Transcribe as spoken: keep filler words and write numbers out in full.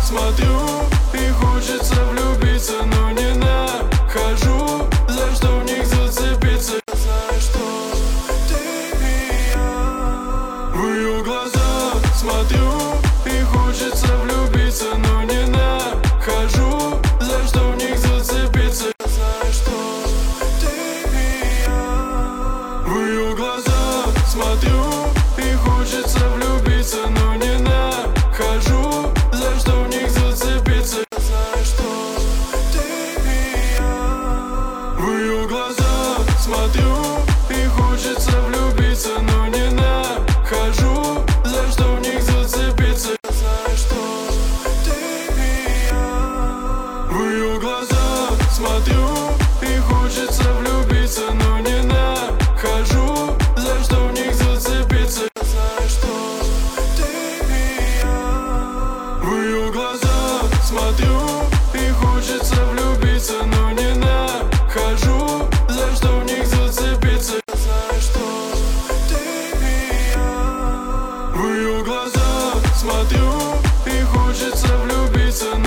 смотрю и хочется влюбиться, но не нахожу, за что в них зацепиться. Знаю, что ты и я. В ее глаза смотрю и хочется влюбиться, но не нахожу, за что в них зацепиться. Знаю, что ты и я. В ее глаза смотрю и хочется влюбиться, но не нахожу, за что в них зацепиться. Знаю, что ты и я. В ее глаза смотрю и хочется влюбиться, но не нахожу, за что в них зацепиться. Знаю, что ты и я. В ее глаза смотрю и хочется влюбиться, но не нахожу, за что в них зацепиться. Знаю, что ты и я. В ее глаза смотрю и хочется влюбиться, но не нахожу, за что в них зацепиться. Знаю, что ты и я. В ее глаза смотрю и хочется влюбиться,